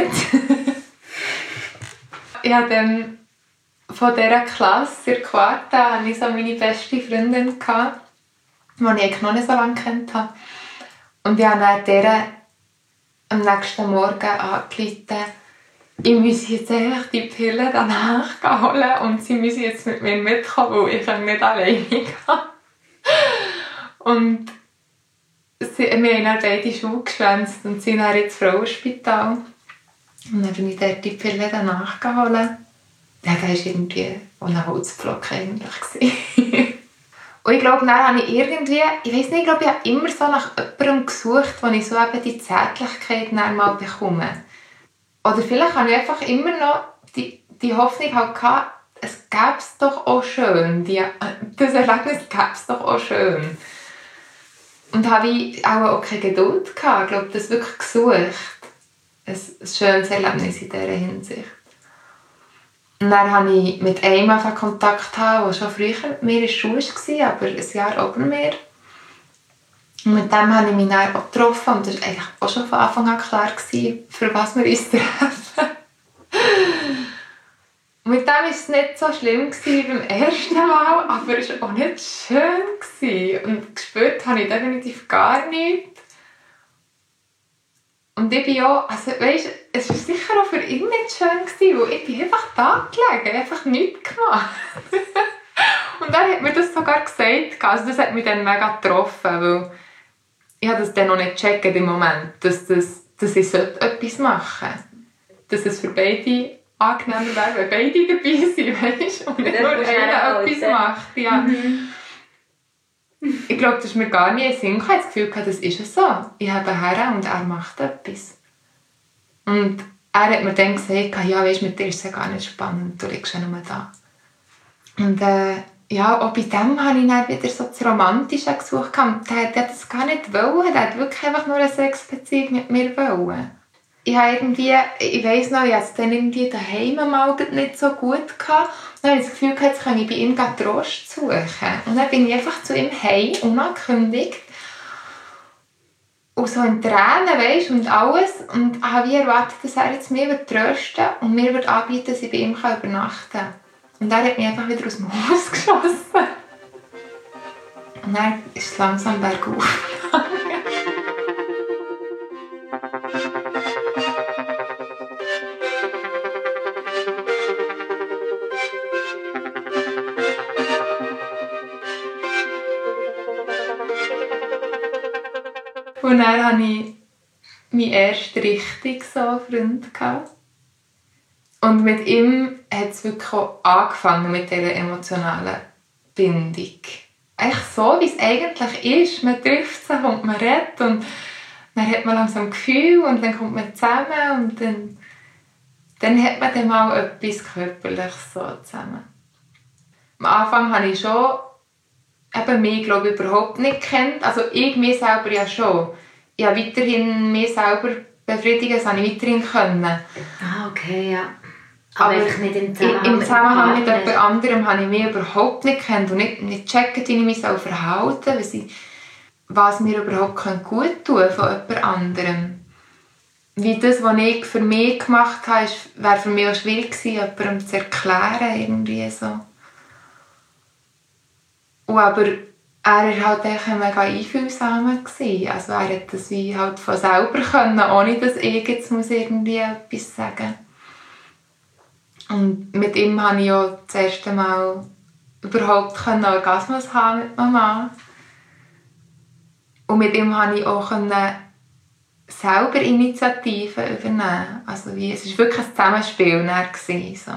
Ich hatte dann von dieser Klasse, in der Quarta, hatte ich so meine beste Freundin, die ich noch nicht so lange kennt habe. Und ich habe dann der am nächsten Morgen angerufen, ich muss jetzt einfach die Pille danach holen und sie müssen jetzt mit mir mitkommen, weil ich nicht alleine gehen. Und sie, wir haben dann beide Schuhe geschwänzt und sind dann ins Frauenspital. Und dann bin ich dort die Pille danach holen. Ja, das war irgendwie ein Holzblock eigentlich. Und ich glaube, dann habe ich irgendwie, ich weiss nicht, ich glaube, ich habe immer so nach jemandem gesucht, wo ich so eben die Zärtlichkeit dann mal bekomme. Oder vielleicht habe ich einfach immer noch die, die Hoffnung halt gehabt, es gäbe es doch auch schön. Die, das Erlebnis gäbe es doch auch schön. Und habe ich auch, auch keine Geduld gehabt. Ich glaube, das wirklich gesucht. Ein, ein schönes Erlebnis in dieser Hinsicht. Und dann hatte ich mit einem Kontakt, der schon früher mit mir in der Schule war, aber ein Jahr über mir. Und mit dem habe ich mich dann auch getroffen. Und das war eigentlich auch schon von Anfang an klar, für was wir uns treffen. Und mit dem war es nicht so schlimm wie beim ersten Mal, aber es war auch nicht schön. Und gespürt habe ich definitiv gar nichts. Und ich bin auch, also weißt, es war sicher auch für ihn nicht schön, weil ich bin einfach da gelegen, einfach nichts gemacht. Und er hat mir das sogar gesagt, also das hat mich dann mega getroffen, weil ich habe das dann noch nicht gecheckt im Moment, dass, das, dass ich etwas machen sollte. Dass es für beide angenehmer wäre, wenn beide dabei sind, weißt, und nicht nur einer etwas macht. Ja. Mhm. Ich glaube, das ist mir gar nicht in den Sinn gekommen. Ich habe das Gefühl, das ist so. Ich habe her und er macht etwas. Und er hat mir dann gesagt, ja, weißt, mit dir ist es ja gar nicht spannend, du liegst ja nur da. Und äh, ja, auch bei dem habe ich dann wieder so das Romantische gesucht. Und der, der hat das gar nicht wollen, der hat wirklich einfach nur eine Sexbeziehung mit mir wollen. Ich habe irgendwie, ich weiss noch, ich hatte es dann irgendwie daheim mal nicht so gut gehabt. Und dann habe ich das Gefühl, jetzt kann ich bei ihm Trost suchen. Und dann bin ich einfach zu ihm heim, unangekündigt. Und so in Tränen, weißt, und alles. Und habe wie erwartet, dass er jetzt mich trösten würde und mir würde anbieten, dass ich bei ihm übernachten kann. Und er hat mich einfach wieder aus dem Haus geschossen. Und dann ist es langsam bergauf. Und dann hatte ich meinen ersten richtigen so Freund. Und mit ihm hat es wirklich auch angefangen mit dieser emotionalen Bindung. Eigentlich so, wie es eigentlich ist. Man trifft sich und man redet und dann hat man langsam Gefühl und dann kommt man zusammen und dann, dann hat man dann mal etwas Körperliches so zusammen. Am Anfang habe ich schon eben mich, glaube ich, überhaupt nicht kennt. Also ich mich selber ja schon. Ich habe weiterhin mich selber befriedigen, das habe ich weiterhin können. Ah, okay, ja. Aber, aber nicht im Zusammenhang, im Zusammenhang mit jemand anderem habe ich mich überhaupt nicht kennt und nicht, nicht gecheckt, wie ich mich so verhalte, was, ich, was mir überhaupt gut tun kann von jemand anderem. Wie das, was ich für mich gemacht habe, wäre für mich auch schwierig gewesen, jemandem zu erklären, irgendwie so. Und aber er war halt echt mega einfühlsam. Also er hat das wie halt von selber können, ohne dass ich jetzt muss irgendwie etwas sagen. Und mit ihm konnte ich auch das erste Mal überhaupt einen Orgasmus haben mit Mama. Und mit ihm konnte ich auch selber Initiativen übernehmen. Also wie, es war wirklich ein Zusammenspiel. So.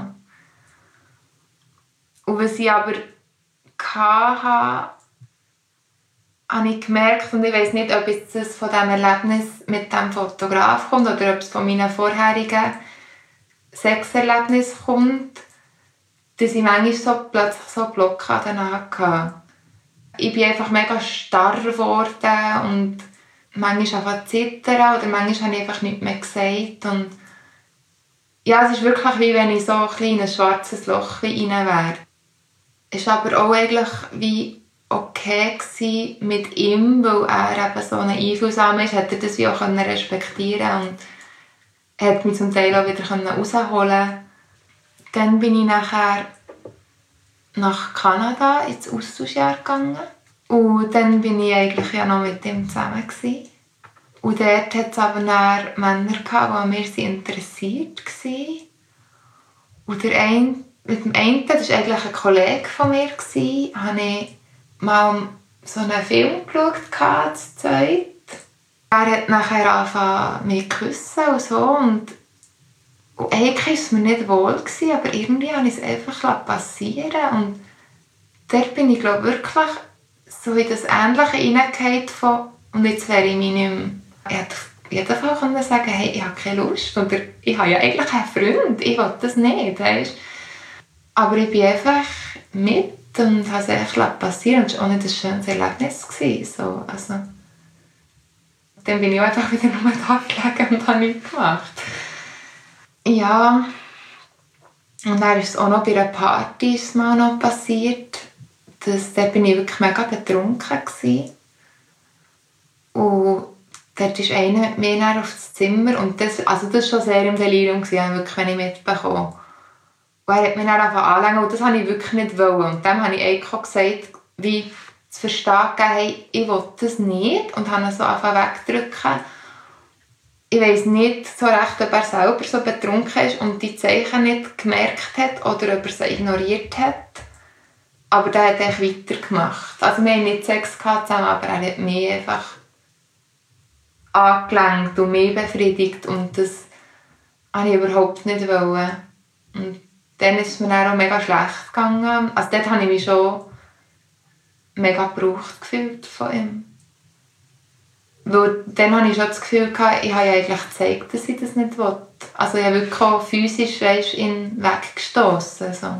Und was ich aber hatte, habe ich gemerkt, und ich weiss nicht, ob jetzt das von diesem Erlebnis mit dem Fotograf kommt oder ob es von meinen vorherigen Sexerlebnissen kommt, dass ich manchmal so plötzlich so Blockaden hatte. ich bin einfach mega starr geworden und manchmal angefangen zu zittern oder manchmal habe ich einfach nichts mehr gesagt. Und ja, es ist wirklich wie wenn ich so ein kleines schwarzes Loch wie rein wäre. Es war aber auch eigentlich wie okay gewesen mit ihm, weil er eben so ein Einfühlsamer ist, hat er das wie auch respektieren und hat mich zum Teil auch wieder rausholen. Dann bin ich nachher nach Kanada ins Austauschjahr gegangen. Und dann bin ich eigentlich ja noch mit ihm zusammen gewesen. Und dort hat es aber dann Männer gehabt, die an mir interessiert waren. Und der eine, mit dem einen, das war eigentlich ein Kollege von mir, habe ich mal so einen Film geschaut, zu zweit. Er hat nachher angefangen, mich zu küssen und so. Und, und eigentlich war es mir nicht wohl, gewesen, aber irgendwie habe ich es einfach passieren lassen. Und dort bin ich, glaube wirklich so in das Ähnliche hineingefallen von «Und jetzt wäre ich mich nicht mehr...» Ich hätte auf jeden Fall sagen, hey, ich habe keine Lust. Oder ich habe ja eigentlich einen Freund, ich will das nicht. Weißt? Aber ich bin einfach mit und habe es echt passieren. Es war auch nicht ein schönes Erlebnis. So, also, dann bin ich einfach wieder nur da gelegen und habe nichts gemacht. Ja, und dann ist es auch noch bei einer Party ist mal noch passiert. Das, da war ich wirklich mega betrunken gewesen. Und dort ist einer mit mir aufs Zimmer und das, also das war schon sehr im Delirium, gewesen, wirklich, wenn ich mitbekommen. Und er hat mich dann angefangen anzulegen und das wollte ich wirklich nicht wollen. Und dann habe ich eigentlich gesagt, wie zu verstehen gegeben, hey, ich will das nicht und habe ihn so angefangen wegdrücken. Ich weiss nicht so recht, ob er selber so betrunken ist und die Zeichen nicht gemerkt hat oder ob er sie ignoriert hat. Aber der hat eigentlich weitergemacht. Also wir haben nicht Sex gehabt zusammen, aber er hat mich einfach angelenkt und mich befriedigt und das wollte ich überhaupt nicht wollen. Und dann ist es mir dann auch mega schlecht gegangen. Also dort habe ich mich schon mega gebraucht gefühlt von ihm. Weil dann hatte ich schon das Gefühl, gehabt, ich habe ja eigentlich gezeigt, dass ich das nicht will. Also ich habe wirklich auch physisch weißt, ihn weggestossen. So.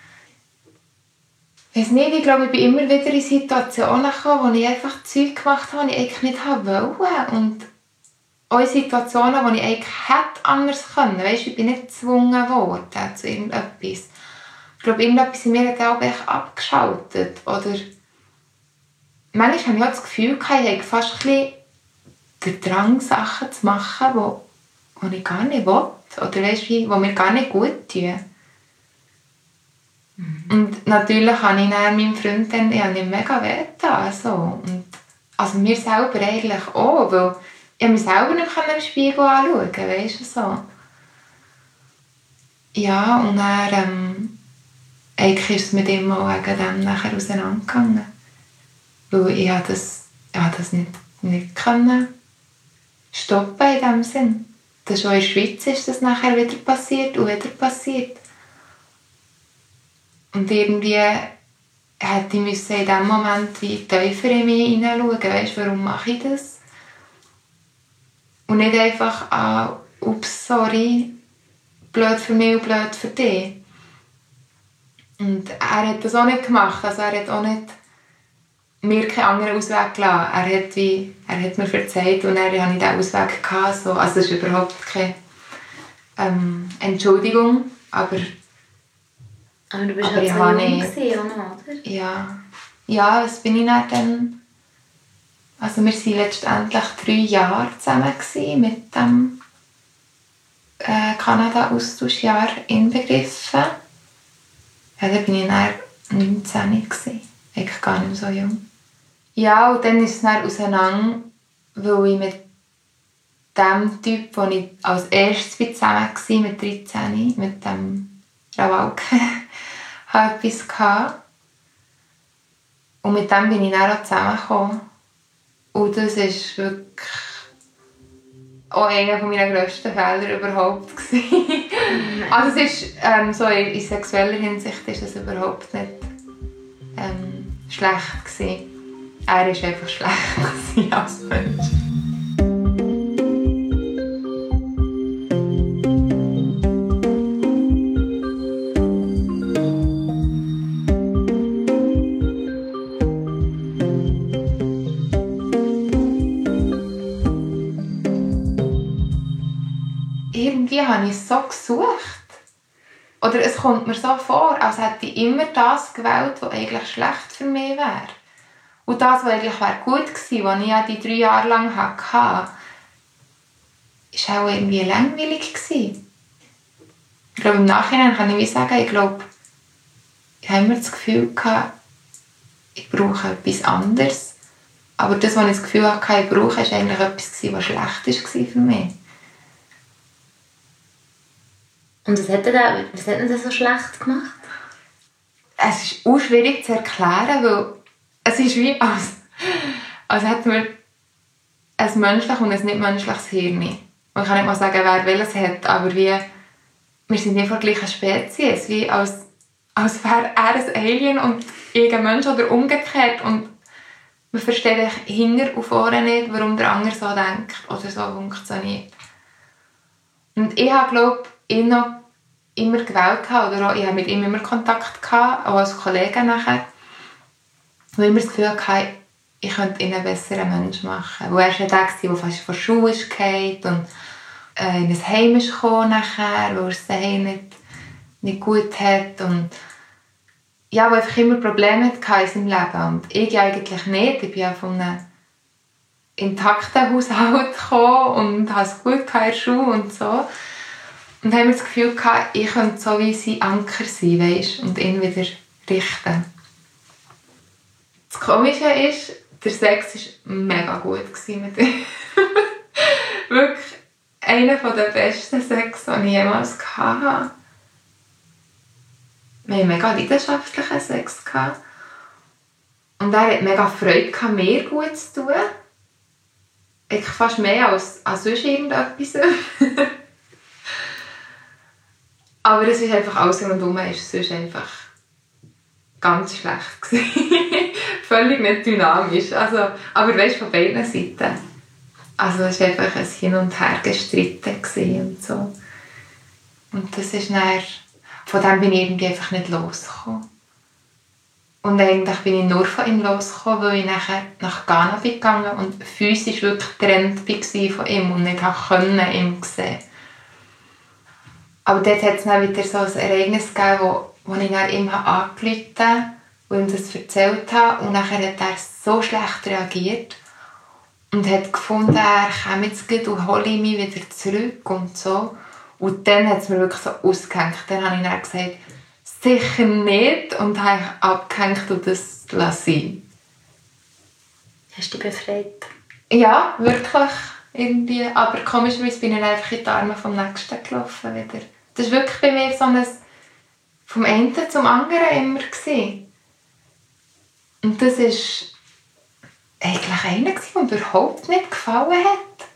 Ich weiß nicht, ich glaube, ich bin immer wieder in Situationen gekommen, wo ich einfach Zeug gemacht habe, die ich eigentlich nicht wollte. Und auch in Situationen, wo ich eigentlich hätte anders können. Weißt, ich bin nicht gezwungen worden zu irgendetwas. Ich glaube, irgendetwas in mir hat auch echt abgeschaltet. Oder manchmal habe ich auch das Gefühl, ich habe fast ein bisschen den Drang, Sachen zu machen, die, die ich gar nicht will. Oder weißt, die mir gar nicht gut tun. Mhm. Und natürlich habe ich dann meinem Freund dann, ich habe ihm mega wehgetan. So. Und also mir selber eigentlich auch, weil ich mich selber nicht im Spiegel anschauen konnte, weißt du, so. Ja, und dann ähm, eigentlich ist es mit ihm auch wegen dem nachher auseinandergegangen. Weil ich habe das, ich habe das nicht, nicht können stoppen in dem Sinn. Das schon in der Schweiz ist das nachher wieder passiert und wieder passiert. Und irgendwie hätte ich in dem Moment wie tiefer in mich hineinschauen, weißt, warum mache ich das? Und nicht einfach, ah, ups, sorry, blöd für mich und blöd für dich. Und er hat das auch nicht gemacht, also er hat auch nicht mir keinen anderen Ausweg gelassen. Er hat, wie, er hat mir verzeiht und dann hatte ich diesen Ausweg gehabt, so. Also es ist überhaupt keine ähm, Entschuldigung, aber aber du bist aber halt so jung gewesen, oder? Ja. Ja, was bin ich dann? Also wir waren letztendlich drei Jahre zusammen gewesen, mit dem äh, Kanada-Austauschjahr inbegriffen. Ja, da bin ich dann neunzehn gewesen. Eigentlich gar nicht so jung. Ja, und dann ist es dann auseinander, weil ich mit dem Typ, den ich als erstes zusammen war, mit dreizehn, mit dem Rawalke, hatte etwas gehabt. Und mit dem bin ich dann auch zusammengekommen. Und das war wirklich auch einer meiner grössten Fehler überhaupt. Also es ist, ähm, so in, in sexueller Hinsicht ist es überhaupt nicht ähm, schlecht gewesen. Er war einfach schlecht als Mensch. habe ich es so gesucht. Oder es kommt mir so vor, als hätte ich immer das gewählt, was eigentlich schlecht für mich wäre. Und das, was eigentlich wäre gut gewesen, was ich ja die drei Jahre lang hatte, war auch irgendwie langweilig gewesen. Ich glaube, im Nachhinein kann ich wie sagen, ich glaube, ich habe immer das Gefühl gehabt, ich brauche etwas anderes. Aber das, was ich das Gefühl hatte, ich brauche, war eigentlich etwas, was schlecht war für mich. Und was hat er was hat er so schlecht gemacht? Es ist auch schwierig zu erklären, weil es ist wie, als, als hätten wir ein menschliches und ein nicht menschliches Hirn. Und ich kann nicht mal sagen, wer welches hat, aber wie, wir sind nicht von der gleichen Spezies. Wie als, als wäre er ein Alien und ich ein Mensch oder umgekehrt. Und man versteht hinter und vorne nicht, warum der andere so denkt oder so funktioniert. Und ich habe, glaube ich, ihn noch immer gewählt oder auch, ich habe mit ihm immer Kontakt gehabt, auch als Kollege nachher. Und immer das Gefühl hatte, ich könnte ihn einen besseren Menschen machen. Weil er war der, der fast von der Schule ist und äh, in ein Heim ist gekommen nachher, weil er es daheim nicht, nicht gut hat. Und ja, weil er einfach immer Probleme hatte in seinem Leben. Und ich eigentlich nicht. Ich bin ja von einem intakten Haushalt gekommen und hatte es gut in der Schule und so. Und haben wir das Gefühl gehabt, ich könnte so wie sein Anker sein, weißt, und ihn wieder richten. Das Komische ist, der Sex war mega gut mit ihm. Wirklich einer der besten Sex, die ich jemals hatte. Wir hatten mega leidenschaftlichen Sex. Und er hatte mega Freude, mir gut zu tun. Ich fast mehr als, als sonst irgendetwas. Aber es ist einfach alles rundherum, ist sonst einfach ganz schlecht. Völlig nicht dynamisch. Also, aber weißt du, von beiden Seiten. Also es war einfach ein Hin und Her gestritten und so. Und das ist dann, von dem bin ich irgendwie einfach nicht losgekommen. Und eigentlich bin ich nur von ihm losgekommen, weil ich nachher nach Ghana bin gegangen und physisch wirklich getrennt war von ihm und nicht konnte ihn sehen. Aber dort hat es dann wieder so ein Ereignis gegeben, wo, wo ich dann ihm angerufen habe und ihm das erzählt habe. Und nachher hat er so schlecht reagiert und hat gefunden, er komme jetzt gleich und hole mich wieder zurück und so. Und dann hat es mir wirklich so ausgehängt. Dann habe ich dann gesagt, sicher nicht, und habe abgehängt und das lassen. Hast du dich befreit? Ja, wirklich. Irgendwie. Aber komischerweise bin ich einfach in die Arme vom Nächsten gelaufen wieder. Das war wirklich bei mir so ein vom einen zum anderen immer gewesen. Und das war eigentlich einer, der mir überhaupt nicht gefallen hat.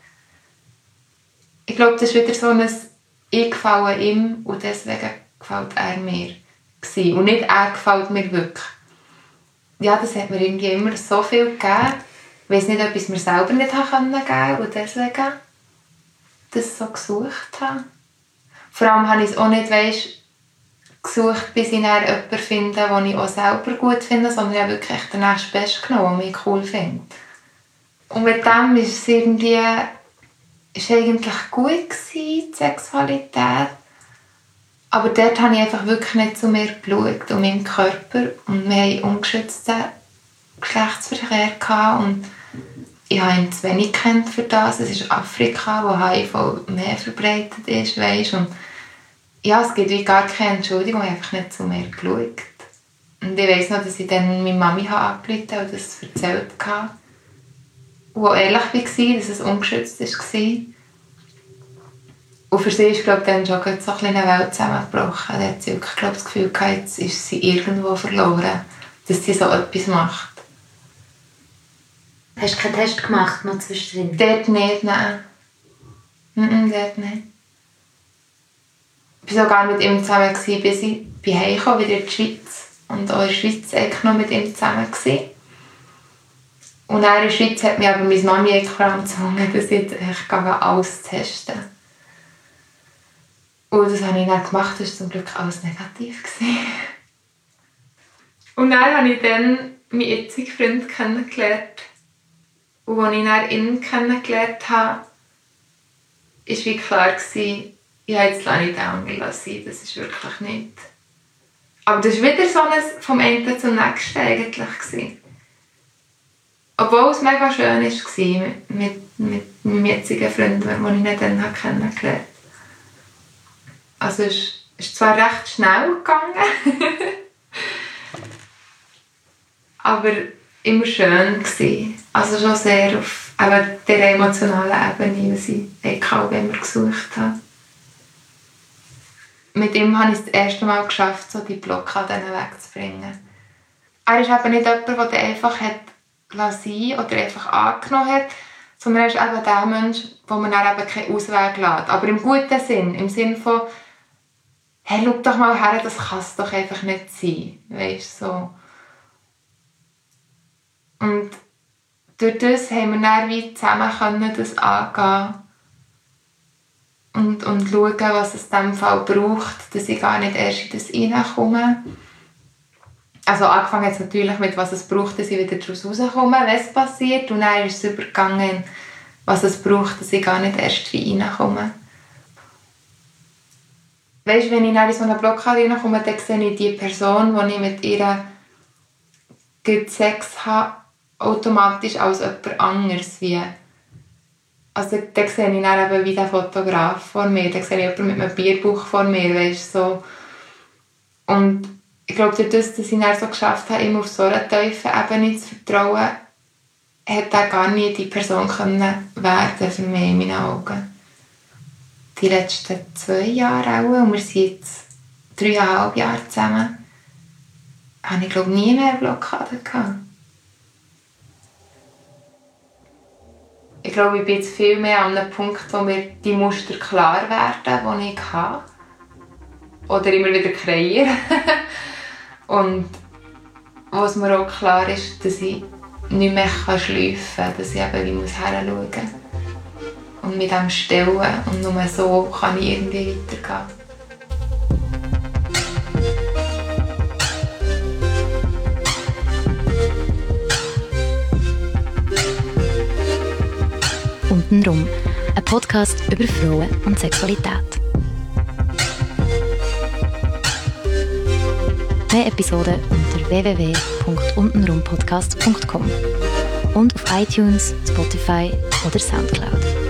Ich glaube, das ist wieder so ein «Ich gefalle ihm und deswegen gefällt er mir» gewesen. Und nicht «Er gefällt mir wirklich». Ja, das hat mir irgendwie immer so viel gegeben. Ich weiss nicht, ob ich es mir selber nicht geben konnte und deswegen das so gesucht habe. Vor allem habe ich es auch nicht, weißt, gesucht, bis ich dann jemanden finde, den ich auch selber gut finde, sondern ich habe wirklich den nächsten Best genommen, den ich cool finde. Und mit dem ist es irgendwie ist eigentlich gut gewesen, die Sexualität. Aber dort habe ich einfach wirklich nicht zu mir geschaut, um meinen Körper. Und wir hatten ungeschützten Geschlechtsverkehr gehabt und ich habe ihn zu wenig kennt für das. Es ist Afrika, wo H I V mehr verbreitet ist, weißt? Und ja, es gibt wie gar keine Entschuldigung, ich habe einfach nicht zu mir geschaut. Und ich weiss noch, dass ich dann meine Mami angerufen habe und das erzählt habe. Und auch ehrlich war, dass es ungeschützt war. Und für sie ist, glaube ich, dann schon so eine kleine Welt zusammengebrochen. Da hat sie wirklich, glaube ich, das Gefühl gehabt, jetzt ist sie irgendwo verloren, dass sie so etwas macht. Hast du keinen Test gemacht noch zwischendrin? Dort nicht, nein. Nein, dort nicht. Ich war sogar mit ihm zusammen, bis ich heimkam, wieder in die Schweiz. Und auch in der Schweiz war ich noch mit ihm zusammen. Und auch in der Schweiz hat mich aber meine Mami gezwungen, dass ich jetzt alles testen kann. Und das habe ich dann gemacht, das war zum Glück alles negativ. Und dann habe ich dann meinen jetzigen Freund kennengelernt. Und als ich dann ihn kennengelernt habe, war wie klar, ich ja, jetzt lasse ich den Angel sein, das ist wirklich nicht. Aber das war wieder so ein vom einen zum nächsten eigentlich gewesen. Obwohl es mega schön war mit, mit, mit meinem jetzigen Freund, den ich dann kennengelernt habe. Also es ist zwar recht schnell gegangen, aber immer schön gewesen. Also schon sehr auf eben der emotionalen Ebene, was ich egal immer gesucht habe. Mit ihm habe ich es das erste Mal geschafft, so die Blockaden wegzubringen. Er ist eben nicht jemand, der einfach hat sein oder einfach angenommen hat, sondern er ist eben der Mensch, wo man dann eben keinen Ausweg lässt. Aber im guten Sinn, im Sinn von, hey, schau doch mal her, das kann es doch einfach nicht sein. Weißt, so. Und durch das haben wir dann wie zusammen können, das angehen und, und schauen, was es in diesem Fall braucht, dass ich gar nicht erst in das reinkomme. Also angefangen hat es natürlich mit, was es braucht, dass ich wieder daraus rauskomme, wenn es passiert. Und dann ist es übergegangen, was es braucht, dass ich gar nicht erst reinkomme. Weißt du, wenn ich in so eine Blockade reinkomme, dann sehe ich die Person, die ich mit ihr gut Sex habe, automatisch als jemand anderes. Wie. Also dann sehe ich dann eben wie den Fotograf vor mir, dann sehe ich jemanden mit einem Bierbuch vor mir, weißt, so. Und ich glaube, durch das, dass ich dann so geschafft habe, ihm auf so einer tiefen Ebene zu vertrauen, hätte er gar nie die Person können werden für mich in meinen Augen. Die letzten zwei Jahre auch, und wir sind jetzt dreieinhalb Jahre zusammen, habe ich glaube nie mehr Blockaden gehabt. Ich glaube, ich bin jetzt viel mehr an einem Punkt, wo mir die Muster klar werden, die ich habe. Oder immer wieder kreiere. Und was mir auch klar ist, dass ich nicht mehr schleifen kann, dass ich eben wie muss hinschauen muss. Und mit dem stellen. Und nur so kann ich irgendwie weitergehen. Untenrum, ein Podcast über Frauen und Sexualität. Mehr Episoden unter w w w punkt untenrumpodcast punkt com und auf iTunes, Spotify oder Soundcloud.